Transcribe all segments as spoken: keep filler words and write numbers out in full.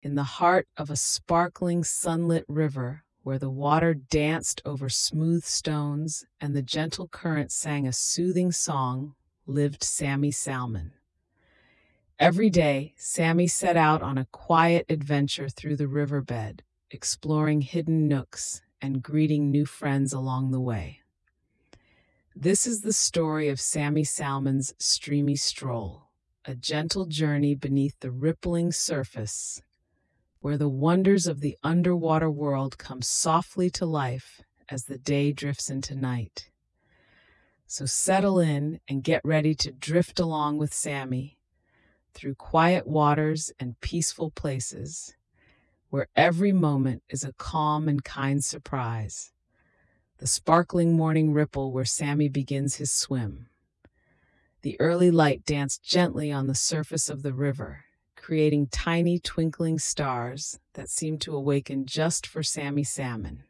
in the heart of a sparkling sunlit river where the water danced over smooth stones and the gentle current sang a soothing song, lived Sammy Salmon. Every day, Sammy set out on a quiet adventure through the riverbed, exploring hidden nooks and greeting new friends along the way. This is the story of Sammy Salmon's Streamy Stroll, a gentle journey beneath the rippling surface, where the wonders of the underwater world come softly to life as the day drifts into night. So settle in and get ready to drift along with Sammy through quiet waters and peaceful places, where every moment is a calm and kind surprise. The sparkling morning ripple where Sammy begins his swim. The early light danced gently on the surface of the river, creating tiny twinkling stars that seemed to awaken just for Sammy Salmon.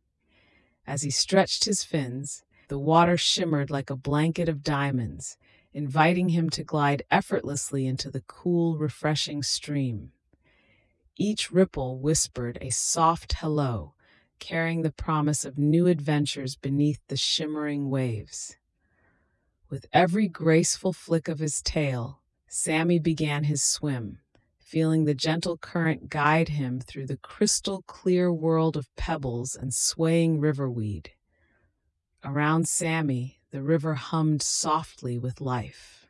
As he stretched his fins, the water shimmered like a blanket of diamonds, inviting him to glide effortlessly into the cool, refreshing stream. Each ripple whispered a soft hello, carrying the promise of new adventures beneath the shimmering waves. With every graceful flick of his tail, Sammy began his swim, feeling the gentle current guide him through the crystal-clear world of pebbles and swaying riverweed. Around Sammy, the river hummed softly with life.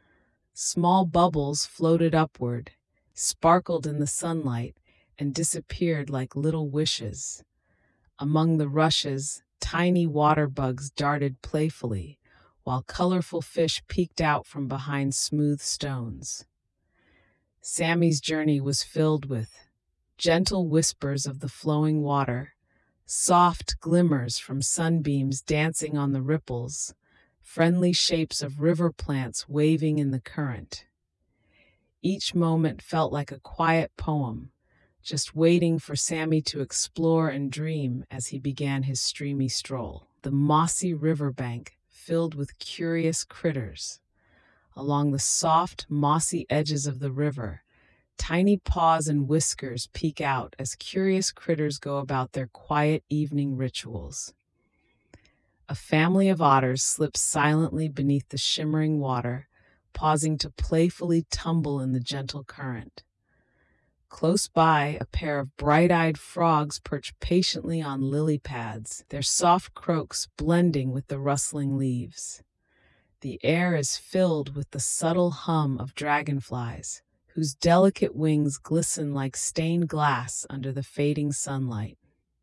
Small bubbles floated upward, sparkled in the sunlight, and disappeared like little wishes. Among the rushes, tiny water bugs darted playfully, while colorful fish peeked out from behind smooth stones. Sammy's journey was filled with gentle whispers of the flowing water, soft glimmers from sunbeams dancing on the ripples, friendly shapes of river plants waving in the current. Each moment felt like a quiet poem, just waiting for Sammy to explore and dream as he began his streamy stroll. The mossy riverbank filled with curious critters. Along the soft, mossy edges of the river, tiny paws and whiskers peek out as curious critters go about their quiet evening rituals. A family of otters slips silently beneath the shimmering water, pausing to playfully tumble in the gentle current. Close by, a pair of bright-eyed frogs perch patiently on lily pads, their soft croaks blending with the rustling leaves. The air is filled with the subtle hum of dragonflies, whose delicate wings glisten like stained glass under the fading sunlight.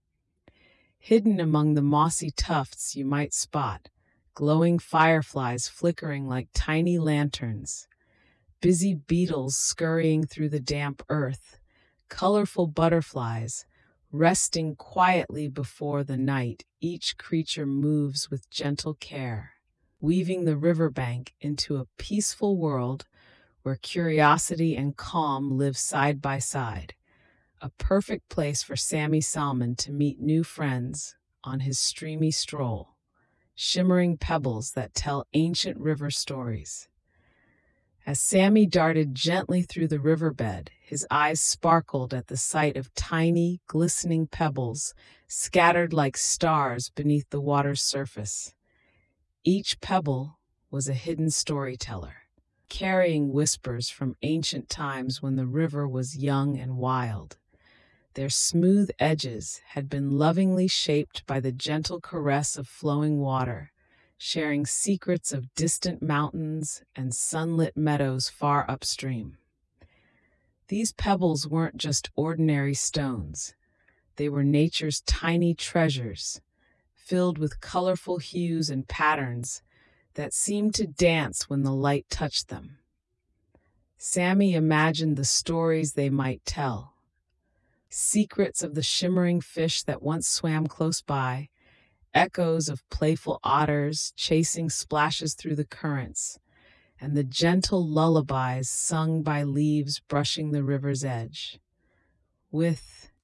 Hidden among the mossy tufts you might spot glowing fireflies flickering like tiny lanterns, busy beetles scurrying through the damp earth, colorful butterflies resting quietly before the night. Each creature moves with gentle care, weaving the riverbank into a peaceful world where curiosity and calm live side by side. A perfect place for Sammy Salmon to meet new friends on his streamy stroll, shimmering pebbles that tell ancient river stories. As Sammy darted gently through the riverbed, his eyes sparkled at the sight of tiny, glistening pebbles scattered like stars beneath the water's surface. Each pebble was a hidden storyteller, carrying whispers from ancient times when the river was young and wild. Their smooth edges had been lovingly shaped by the gentle caress of flowing water, sharing secrets of distant mountains and sunlit meadows far upstream. These pebbles weren't just ordinary stones. They were nature's tiny treasures, filled with colorful hues and patterns that seemed to dance when the light touched them. Sammy imagined the stories they might tell. Secrets of the shimmering fish that once swam close by, echoes of playful otters chasing splashes through the currents, and the gentle lullabies sung by leaves brushing the river's edge. With